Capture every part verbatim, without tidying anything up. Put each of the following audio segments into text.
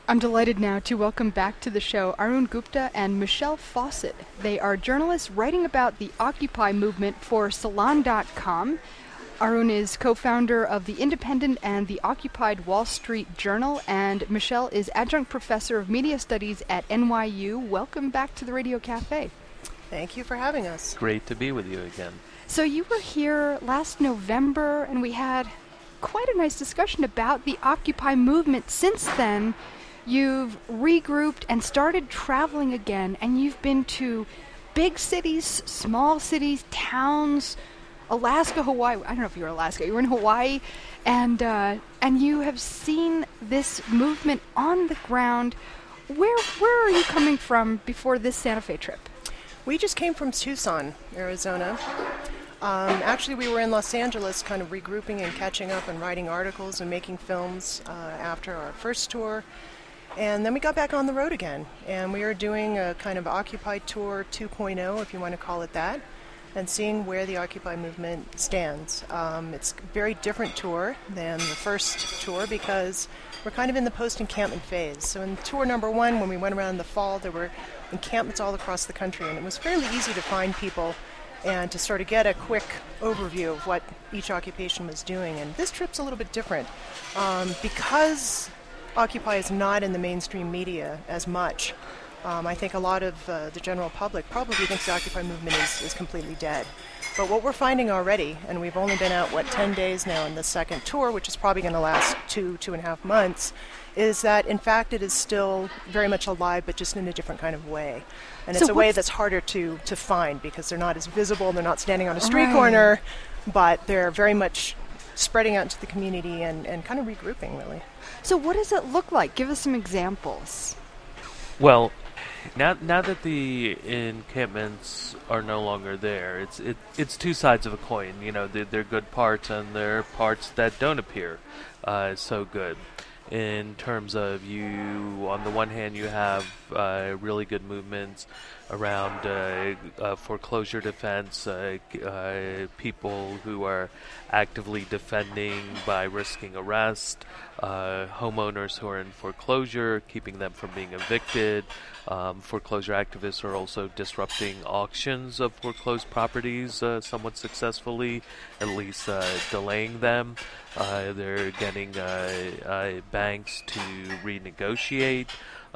I'm delighted now to welcome back to the show Arun Gupta and Michelle Fawcett. They are journalists writing about the Occupy movement for Salon dot com. Arun is co-founder of The Independent and the Occupied Wall Street Journal, and Michelle is adjunct professor of media studies at N Y U. Welcome back to the Radio Cafe. Thank you for having us. Great to be with you again. So you were here last November, and we had quite a nice discussion about the Occupy movement. Since then, you've regrouped and started traveling again, and you've been to big cities, small cities, towns, Alaska, Hawaii. I don't know if you were in Alaska. You were in Hawaii, and uh, and you have seen this movement on the ground. Where where are you coming from before this Santa Fe trip? We just came from Tucson, Arizona. Um, actually, we were in Los Angeles kind of regrouping and catching up and writing articles and making films uh, after our first tour. And then we got back on the road again, and we are doing a kind of Occupy Tour two point oh, if you want to call it that, and seeing where the Occupy movement stands. Um, it's a very different tour than the first tour because we're kind of in the post-encampment phase. So in tour number one, when we went around in the fall, there were encampments all across the country, and it was fairly easy to find people and to sort of get a quick overview of what each occupation was doing. And this trip's a little bit different um, because Occupy is not in the mainstream media as much. Um, I think a lot of uh, the general public probably thinks the Occupy movement is, is completely dead. But what we're finding already, and we've only been out, what, ten days now in the second tour, which is probably going to last two, two and a half months, is that, in fact, it is still very much alive, but just in a different kind of way. And So it's a way what's- that's harder to, to find because they're not as visible, they're not standing on a street Right. corner, but they're very much spreading out into the community and, and kind of regrouping, really. So what does it look like? Give us some examples. Well, now now that the encampments are no longer there, it's it, it's two sides of a coin. You know, they're, they're good parts and there are parts that don't appear uh, so good. In terms of you, on the one hand, you have uh, really good movements around uh, uh, foreclosure defense, uh, uh, people who are actively defending by risking arrest, uh, homeowners who are in foreclosure, keeping them from being evicted. Um, foreclosure activists are also disrupting auctions of foreclosed properties uh, somewhat successfully, at least uh, delaying them. Uh, they're getting uh, uh, banks to renegotiate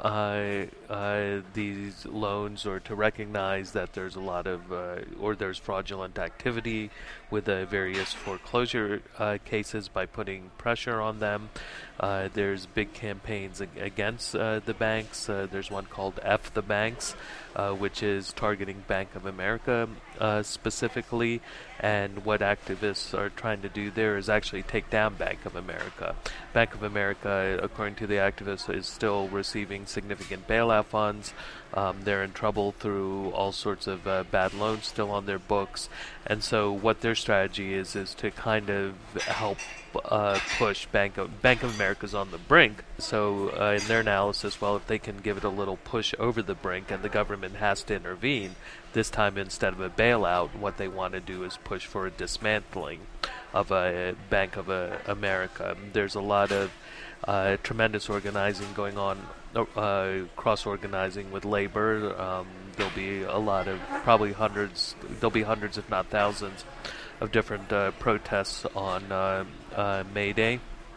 uh, uh, these loans or to recognize that there's a lot of, uh, or there's fraudulent activity with uh, various foreclosure uh, cases by putting pressure on them. Uh, there's big campaigns ag- against uh, the banks. Uh, there's one called F the Banks, uh, which is targeting Bank of America uh, specifically. And what activists are trying to do there is actually take down Bank of America. Bank of America, according to the activists, is still receiving significant bailout funds. Um, they're in trouble through all sorts of uh, bad loans still on their books. And so what their strategy is is to kind of help uh, push Bank of, Bank of America's on the brink. So uh, in their analysis, well, if they can give it a little push over the brink and the government has to intervene, this time instead of a bailout, what they want to do is push for a dismantling of a Bank of uh, America. There's a lot of uh, tremendous organizing going on, uh, cross-organizing with labor. Um, there'll be a lot of, probably hundreds, there'll be hundreds if not thousands of different uh, protests on uh, uh, May Day.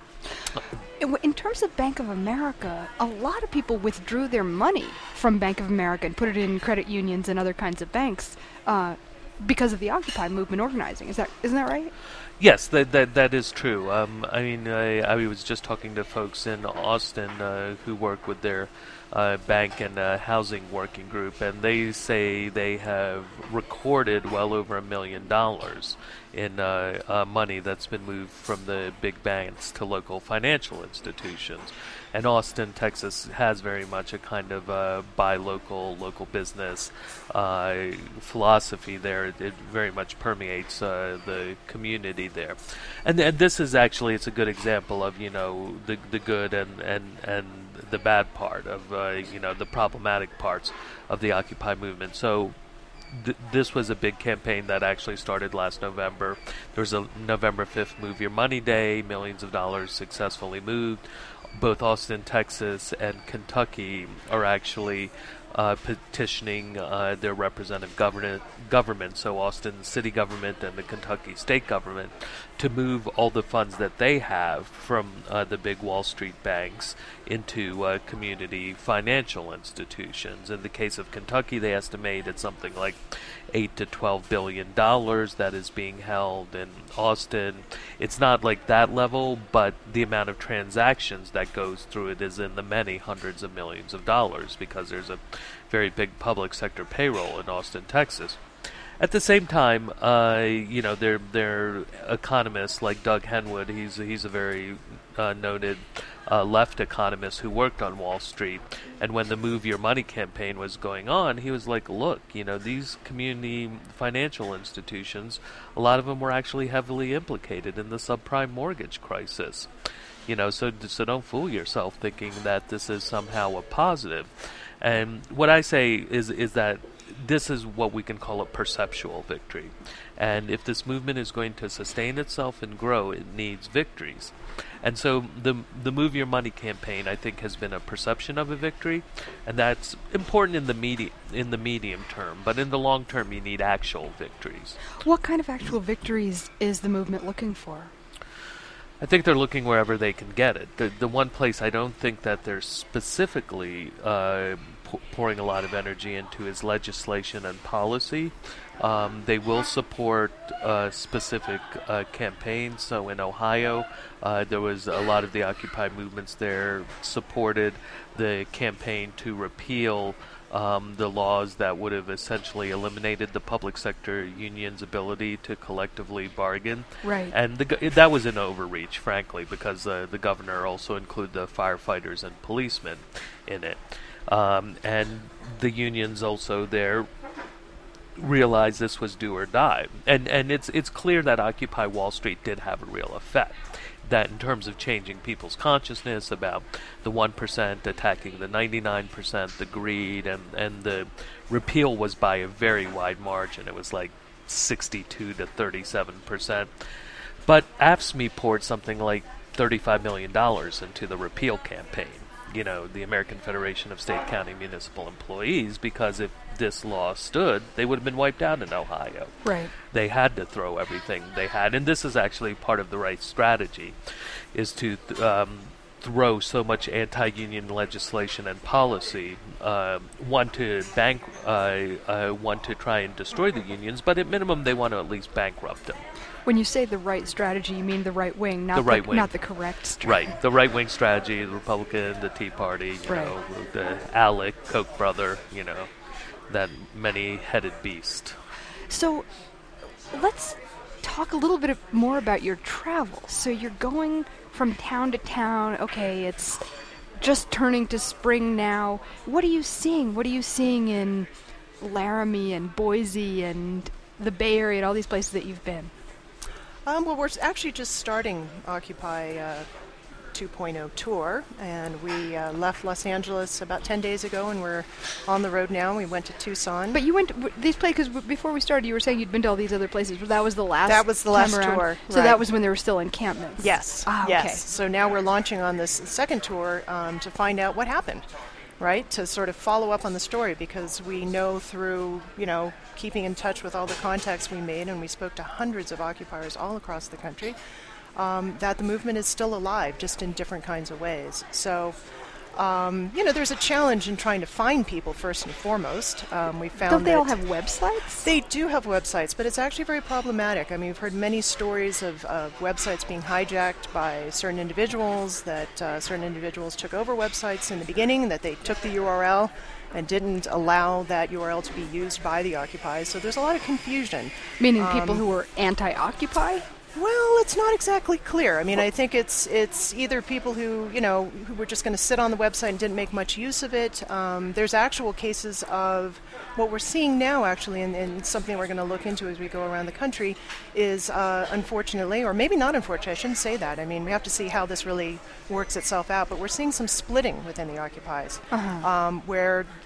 In in terms of Bank of America, a lot of people withdrew their money from Bank of America and put it in credit unions and other kinds of banks uh, because of the Occupy movement organizing. Is that isn't that right? Yes, that that that is true. Um, I mean, I, I was just talking to folks in Austin uh, who work with their uh, bank and uh, housing working group, and they say they have recorded well over a million dollars in uh, uh, money that's been moved from the big banks to local financial institutions. And Austin, Texas has very much a kind of uh, buy local, local business uh, philosophy there. It, it very much permeates uh, the community there. And, and this is actually, it's a good example of, you know, the the good and, and, and the bad part of, uh, you know, the problematic parts of the Occupy movement. So th- this was a big campaign that actually started last November. There was a November fifth Move Your Money Day. Millions of dollars successfully moved. Both Austin, Texas, and Kentucky are actually uh, petitioning uh, their representative government, government, so Austin city government and the Kentucky state government, to move all the funds that they have from uh, the big Wall Street banks into uh, community financial institutions. In the case of Kentucky, they estimate it's something like eight to twelve billion dollars that is being held. In Austin, it's not like that level, but the amount of transactions that goes through it is in the many hundreds of millions of dollars, because there's a very big public sector payroll in Austin, Texas. At the same time, uh, you know, they're, they're economists like Doug Henwood. He's he's a very uh, noted uh, left economist who worked on Wall Street. And when the Move Your Money campaign was going on, he was like, look, you know, these community financial institutions, a lot of them were actually heavily implicated in the subprime mortgage crisis. You know, so so don't fool yourself thinking that this is somehow a positive. And what I say is is that this is what we can call a perceptual victory. And if this movement is going to sustain itself and grow, it needs victories. And so the the Move Your Money campaign, I think, has been a perception of a victory, and that's important in the medi- in the medium term. But in the long term, you need actual victories. What kind of actual victories is the movement looking for? I think they're looking wherever they can get it. The the one place I don't think that they're specifically uh, p- pouring a lot of energy into is legislation and policy. Um, they will support uh, specific uh, campaigns. So in Ohio, uh, there was a lot of the Occupy movements there supported the campaign to repeal Um, the laws that would have essentially eliminated the public sector union's ability to collectively bargain. Right. And the, go- that was an overreach, frankly, because uh, the governor also included the firefighters and policemen in it. Um, and the unions also there realized this was do or die. And and it's it's clear that Occupy Wall Street did have a real effect. That in terms of changing people's consciousness about the one percent attacking the ninety-nine percent, the greed, and, and the repeal was by a very wide margin. It was like sixty-two to thirty-seven percent. But A F S C M E poured something like thirty-five million dollars into the repeal campaign, you know, the American Federation of State, County, Municipal Employees, because if this law stood, they would have been wiped out in Ohio. Right. They had to throw everything they had, and this is actually part of the right strategy, is to th- um, throw so much anti-union legislation and policy, uh, one to bank, uh, uh, one to try and destroy the unions, but at minimum they want to at least bankrupt them. When you say the right strategy, you mean the right wing, not The right wing. not the correct strategy. Right, the right-wing strategy, the Republican, the Tea Party, you Right. know, the ALEC, Koch brother, you know, that many-headed beast. So let's talk a little bit more about your travels. So you're going from town to town. Okay, it's just turning to spring now. What are you seeing? What are you seeing in Laramie and Boise and the Bay Area and all these places that you've been? Um, well, we're actually just starting Occupy uh, two point oh tour, and we uh, left Los Angeles about ten days ago, and we're on the road now. We went to Tucson. But you went to w- these places, because before we started, you were saying you'd been to all these other places. But that was the last That was the time last around. tour, So right. that was when there were still encampments. Yes, Ah, yes. okay. So now we're launching on this second tour um, to find out what happened, right? To sort of follow up on the story, because we know through, you know, keeping in touch with all the contacts we made, and we spoke to hundreds of occupiers all across the country, um, that the movement is still alive, just in different kinds of ways. So, um, you know, there's a challenge in trying to find people first and foremost. Um, we found Don't they that all have websites? They do have websites, but it's actually very problematic. I mean, we've heard many stories of, of websites being hijacked by certain individuals, that uh, certain individuals took over websites in the beginning, that they took the U R L and didn't allow that U R L to be used by the occupiers. So there's a lot of confusion. Meaning people Um, who were anti-Occupy? Well, it's not exactly clear. I mean, I think it's it's either people who, you know, who were just going to sit on the website and didn't make much use of it. Um, there's actual cases of what we're seeing now, actually, and, and something we're going to look into as we go around the country, is uh, unfortunately, or maybe not unfortunately, I shouldn't say that. I mean, we have to see how this really works itself out. But we're seeing some splitting within the occupies, Uh-huh. um, where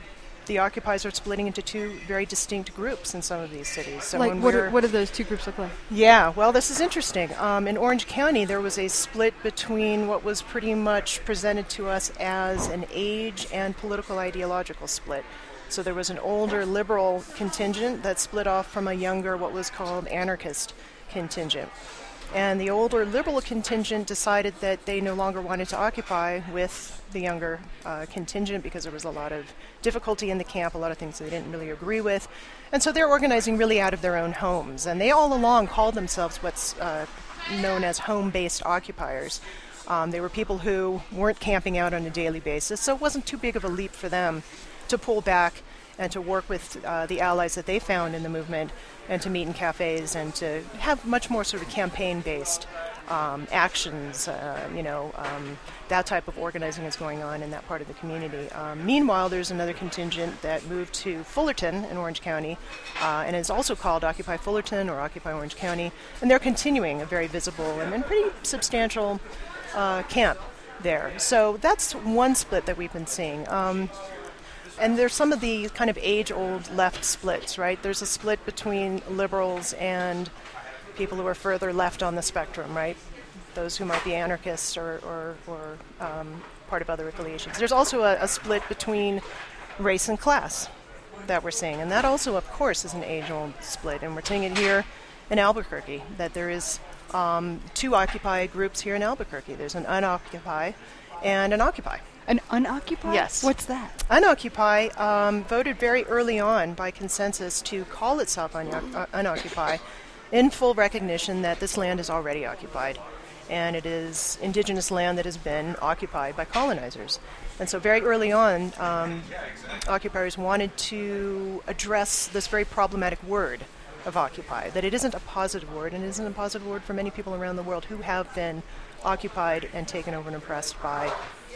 the occupies are splitting into two very distinct groups in some of these cities. So like, when what, we're are, what do those two groups look like? Yeah, well, this is interesting. Um, in Orange County, there was a split between what was pretty much presented to us as an age and political ideological split. So there was an older liberal contingent that split off from a younger, what was called anarchist contingent. And the older liberal contingent decided that they no longer wanted to occupy with the younger uh, contingent because there was a lot of difficulty in the camp, a lot of things they didn't really agree with. And so they're organizing really out of their own homes. And they all along called themselves what's uh, known as home-based occupiers. Um, they were people who weren't camping out on a daily basis, so it wasn't too big of a leap for them to pull back and to work with uh, the allies that they found in the movement and to meet in cafes and to have much more sort of campaign-based um, actions, uh, you know, um, that type of organizing is going on in that part of the community. Um, meanwhile, there's another contingent that moved to Fullerton in Orange County, uh, and is also called Occupy Fullerton or Occupy Orange County, and they're continuing a very visible and, and pretty substantial uh, camp there. So that's one split that we've been seeing. Um, And there's some of the kind of age-old left splits, right? There's a split between liberals and people who are further left on the spectrum, right? Those who might be anarchists or, or, or um, part of other affiliations. There's also a, a split between race and class that we're seeing. And that also, of course, is an age-old split. And we're seeing it here in Albuquerque, that there is um, two Occupy groups here in Albuquerque. There's an Unoccupy and an Occupy. An Unoccupy? Yes. What's that? Unoccupy um, voted very early on by consensus to call itself un- uh, Unoccupy in full recognition that this land is already occupied. And it is indigenous land that has been occupied by colonizers. And so very early on, um, occupiers wanted to address this very problematic word of occupy, that it isn't a positive word, and it isn't a positive word for many people around the world who have been occupied and taken over and oppressed by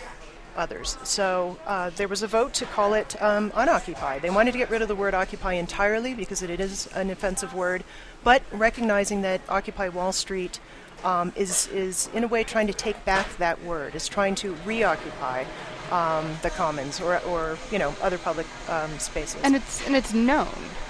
others. So uh, there was a vote to call it um, Unoccupy. They wanted to get rid of the word occupy entirely because it is an offensive word, but recognizing that Occupy Wall Street um, is, is in a way trying to take back that word, is trying to reoccupy um, the commons or, or you know other public um, spaces. And it's and it's known.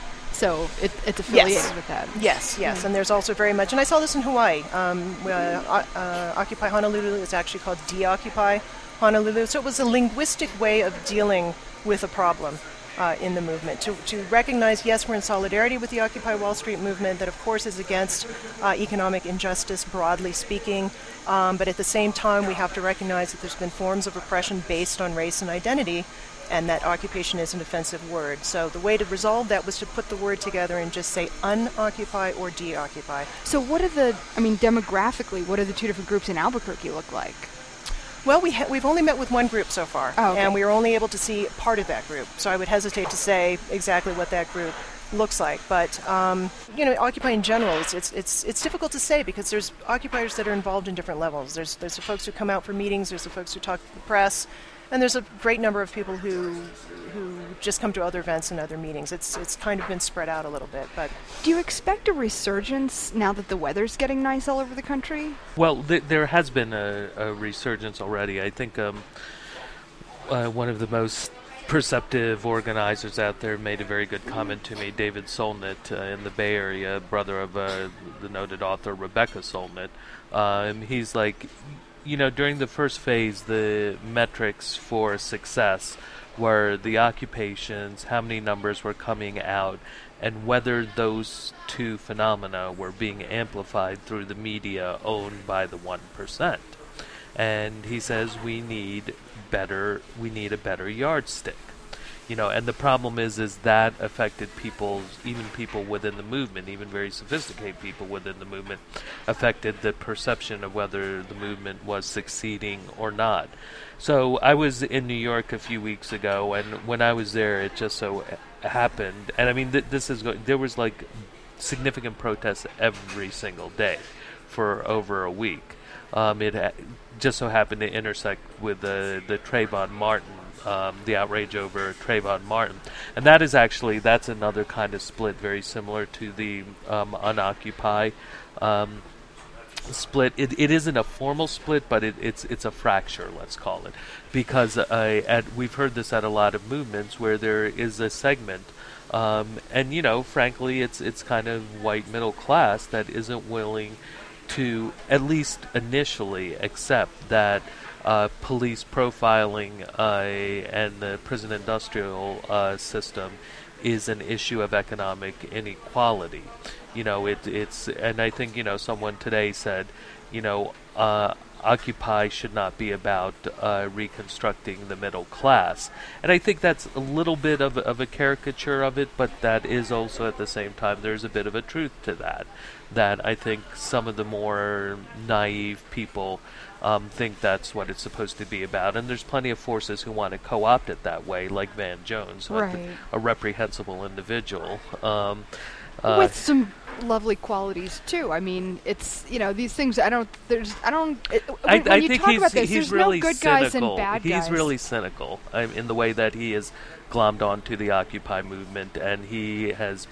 So it, it's affiliated yes. with that. Yes, yes, Mm. and there's also very much, and I saw this in Hawaii. Um, uh, uh, Occupy Honolulu is actually called Deoccupy Honolulu. So it was a linguistic way of dealing with a problem uh, in the movement, to, to recognize, yes, we're in solidarity with the Occupy Wall Street movement that, of course, is against uh, economic injustice, broadly speaking, um, but at the same time, we have to recognize that there's been forms of oppression based on race and identity, and that occupation is an offensive word. So the way to resolve that was to put the word together and just say unoccupy or deoccupy. So what are the, I mean, demographically, what do the two different groups in Albuquerque look like? Well, we ha- we've only met with one group so far, oh, okay. and we were only able to see part of that group. So I would hesitate to say exactly what that group looks like. But um, you know, Occupy in general, it's, it's it's it's difficult to say because there's occupiers that are involved in different levels. There's there's the folks who come out for meetings. There's the folks who talk to the press. And there's a great number of people who who just come to other events and other meetings. It's it's kind of been spread out a little bit. But do you expect a resurgence now that the weather's getting nice all over the country? Well, th- there has been a, a resurgence already. I think um, uh, one of the most perceptive organizers out there made a very good comment to me, David Solnit, uh, in the Bay Area, brother of uh, the noted author Rebecca Solnit. Um, he's like, you know, during the first phase, the metrics for success were the occupations, how many numbers were coming out, and whether those two phenomena were being amplified through the media owned by the one percent. And he says we need better, we need a better yardstick. You know, and the problem is, is that affected people, even people within the movement, even very sophisticated people within the movement, affected the perception of whether the movement was succeeding or not. So I was in New York a few weeks ago, and when I was there, it just so happened, and I mean, th- this is go- there was like significant protests every single day for over a week. Um, it ha- just so happened to intersect with the the Trayvon Martin. Um, the outrage over Trayvon Martin. And that is actually, that's another kind of split very similar to the um, Unoccupy. Um, split. It, it isn't a formal split, but it, it's it's a fracture, let's call it, because uh, at, we've heard this at a lot of movements where there is a segment, um, and you know, frankly, it's it's kind of white middle class that isn't willing to, at least initially, accept that uh, police profiling uh, and the prison industrial uh, system is an issue of economic inequality. You know, it, it's, and I think, you know, someone today said, you know, uh, Occupy should not be about uh, reconstructing the middle class. And I think that's a little bit of, of a caricature of it, but that is also at the same time, there's a bit of a truth to that. That I think some of the more naive people um, think that's what it's supposed to be about. And there's plenty of forces who want to co-opt it that way, like Van Jones, right. a reprehensible individual. Um, Uh, with some lovely qualities too. I mean, it's, you know, these things. I don't. There's. I don't. It, when, I, when I you think talk he's about this, he's there's really no good cynical. guys and bad he's guys. really cynical um, in the way that he is glommed onto the Occupy movement, and he has.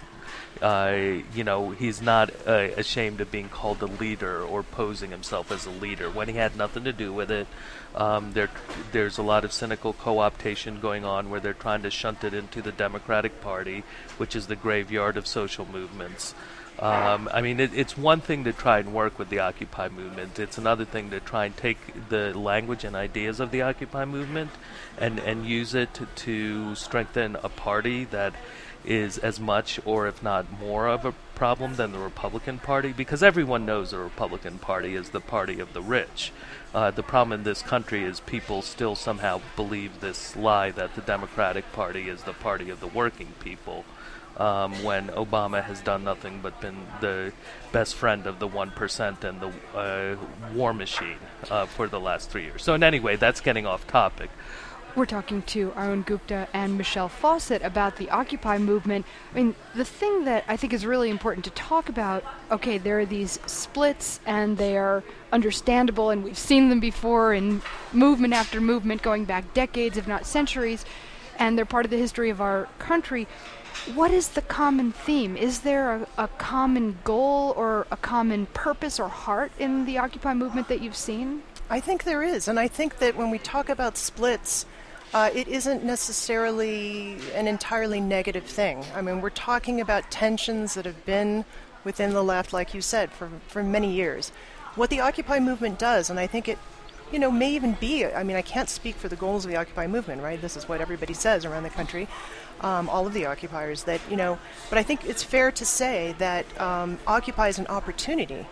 Uh, you know, he's not uh, ashamed of being called a leader or posing himself as a leader when he had nothing to do with it. Um, there, there's a lot of cynical co-optation going on where they're trying to shunt it into the Democratic Party, which is the graveyard of social movements. Um, I mean, it, it's one thing to try and work with the Occupy movement. It's another thing to try and take the language and ideas of the Occupy movement and, and use it to, to strengthen a party that is as much, or if not more, of a problem than the Republican Party, because everyone knows the Republican Party is the party of the rich. Uh, the problem in this country is people still somehow believe this lie that the Democratic Party is the party of the working people, um, when Obama has done nothing but been the best friend of the one percent and the uh, war machine uh, for the last three years. So in any way, that's getting off topic. We're talking to Arun Gupta and Michelle Fawcett about the Occupy movement. I mean, the thing that I think is really important to talk about, okay, there are these splits and they are understandable and we've seen them before in movement after movement going back decades, if not centuries, and they're part of the history of our country. What is the common theme? Is there a, a common goal or a common purpose or heart in the Occupy movement that you've seen? I think there is, and I think that when we talk about splits, Uh, it isn't necessarily an entirely negative thing. I mean, we're talking about tensions that have been within the left, like you said, for, for many years. What the Occupy movement does, and I think it, you know, may even be, I mean, I can't speak for the goals of the Occupy movement, right? This is what everybody says around the country, um, all of the occupiers, that, you know, but I think it's fair to say that um, Occupy is an opportunity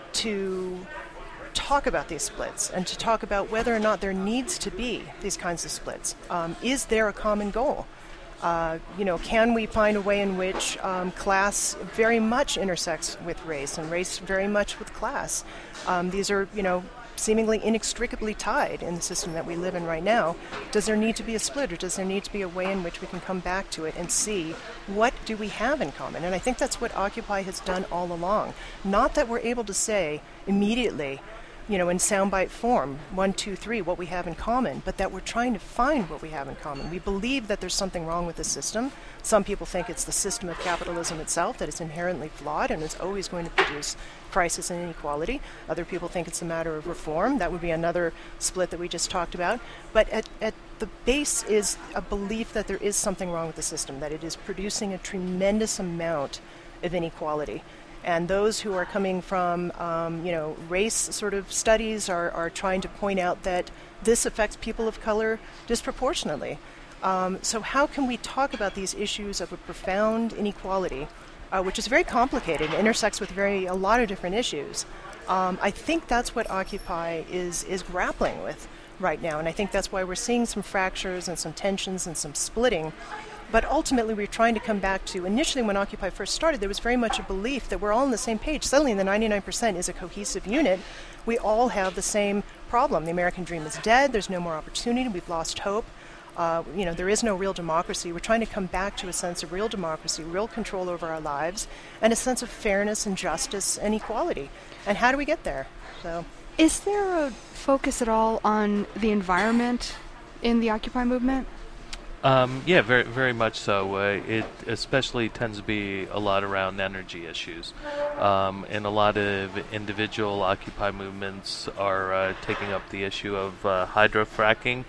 to talk about these splits and to talk about whether or not there needs to be these kinds of splits. Um, is there a common goal? Uh, you know, can we find a way in which um, class very much intersects with race and race very much with class? Um, these are, you know, seemingly inextricably tied in the system that we live in right now. Does there need to be a split, or does there need to be a way in which we can come back to it and see what do we have in common? And I think that's what Occupy has done all along. Not that we're able to say immediately, you know, in soundbite form, one, two, three, what we have in common, but that we're trying to find what we have in common. We believe that there's something wrong with the system. Some people think it's the system of capitalism itself, that it's inherently flawed and is always going to produce crisis and inequality. Other people think it's a matter of reform. That would be another split that we just talked about. But at, at the base is a belief that there is something wrong with the system, that it is producing a tremendous amount of inequality. And those who are coming from, um, you know, race sort of studies are, are trying to point out that this affects people of color disproportionately. Um, so how can we talk about these issues of a profound inequality, uh, which is very complicated and intersects with very a lot of different issues? Um, I think that's what Occupy is is grappling with right now, and I think that's why we're seeing some fractures and some tensions and some splitting. But ultimately, we're trying to come back to, initially when Occupy first started, there was very much a belief that we're all on the same page. Suddenly, the ninety-nine percent is a cohesive unit. We all have the same problem. The American dream is dead. There's no more opportunity. We've lost hope. Uh, you know, there is no real democracy. We're trying to come back to a sense of real democracy, real control over our lives, and a sense of fairness and justice and equality. And how do we get there? So, is there a focus at all on the environment in the Occupy movement? Um, yeah, very, very much so. Uh, it especially tends to be a lot around energy issues, um, and a lot of individual Occupy movements are uh, taking up the issue of uh, hydrofracking,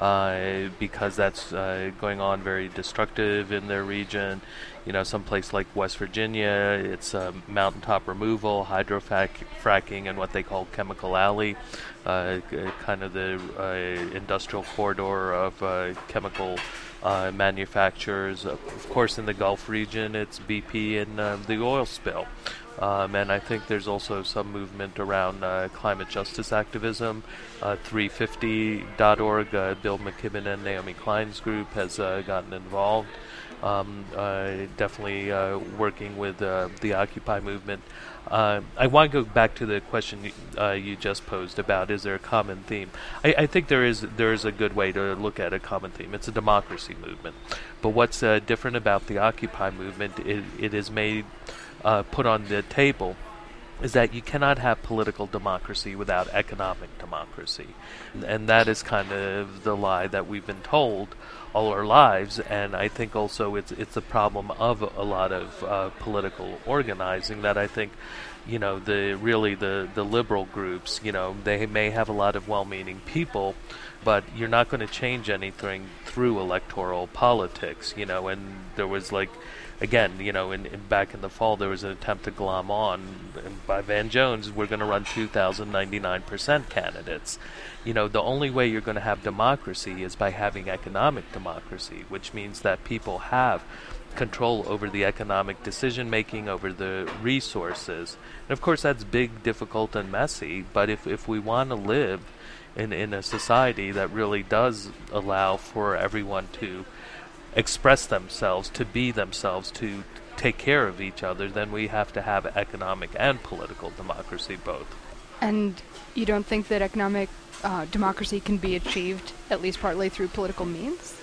uh, because that's uh, going on very destructive in their region. You know, someplace like West Virginia, it's uh, mountaintop removal, hydrofracking, and what they call chemical alley, uh, g- kind of the uh, industrial corridor of uh, chemical uh, manufacturers. Uh, of course, in the Gulf region, it's B P and uh, the oil spill. Um, and I think there's also some movement around uh, climate justice activism. Uh, three fifty dot org, uh, Bill McKibben and Naomi Klein's group has uh, gotten involved. Um, uh, definitely uh, working with uh, the Occupy movement. Uh, I want to go back to the question you, uh, you just posed about is there a common theme. I, I think there is there is a good way to look at a common theme. It's a democracy movement. But what's uh, different about the Occupy movement, it, it is made, uh, put on the table, is that you cannot have political democracy without economic democracy. And that is kind of the lie that we've been told all our lives, and I think also it's it's a problem of a lot of uh, political organizing that I think, you know, the really the, the liberal groups, you know, they may have a lot of well-meaning people, but you're not going to change anything through electoral politics, you know, and there was like, again, you know, in, in back in the fall, there was an attempt to glom on and by Van Jones, we're going to run two thousand ninety-nine percent candidates. You know, the only way you're going to have democracy is by having economic democracy, which means that people have control over the economic decision-making, over the resources. And of course, that's big, difficult, and messy, but if, if we want to live in, in a society that really does allow for everyone to express themselves, to be themselves, to take care of each other, then we have to have economic and political democracy both. And you don't think that economic uh, democracy can be achieved, at least partly, through political means?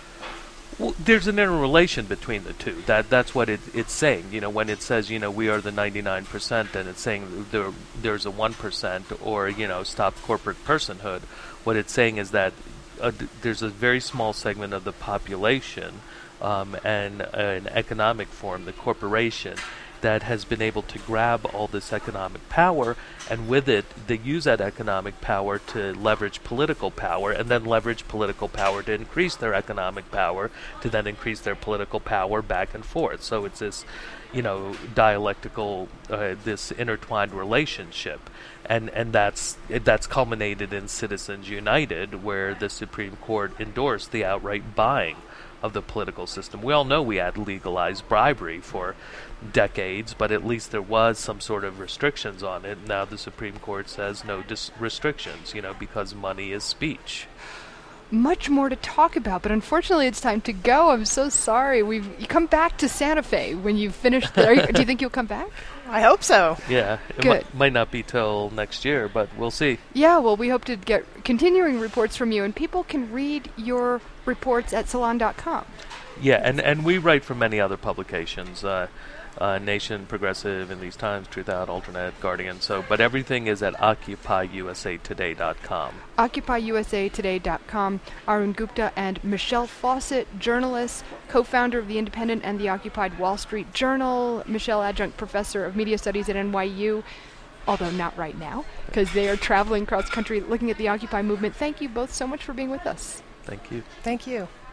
Well, there's an interrelation between the two. That that's what it, it's saying. You know, when it says, you know, we are the ninety-nine percent, and it's saying there there's a one percent, or, you know, stop corporate personhood. What it's saying is that uh, d- there's a very small segment of the population, um, and uh, an economic form, the corporation, that has been able to grab all this economic power, and with it, they use that economic power to leverage political power, and then leverage political power to increase their economic power, to then increase their political power back and forth. So it's this, you know, dialectical, uh, this intertwined relationship, and and that's that's culminated in Citizens United, where the Supreme Court endorsed the outright buying of the political system. We all know we had legalized bribery for decades, but at least there was some sort of restrictions on it. Now the Supreme Court says no dis- restrictions, you know, because money is speech. Much more to talk about, but unfortunately it's time to go. I'm so sorry. We've you come back to Santa Fe when you've finished. The, are you, do you think you'll come back? I hope so. Yeah, it Good. mi- might not be till next year, but we'll see. Yeah, well, we hope to get continuing reports from you, and people can read your reports at salon dot com. Yeah, and, and we write for many other publications, uh, uh, Nation, Progressive, In These Times, Truth Out, Alternate, Guardian. So, but everything is at occupy u s a today dot com. occupy u s a today dot com. Arun Gupta and Michelle Fawcett, journalist, co-founder of The Independent and the Occupied Wall Street Journal. Michelle, adjunct professor of media studies at N Y U, although not right now, because they are traveling cross country looking at the Occupy movement. Thank you both so much for being with us. Thank you. Thank you.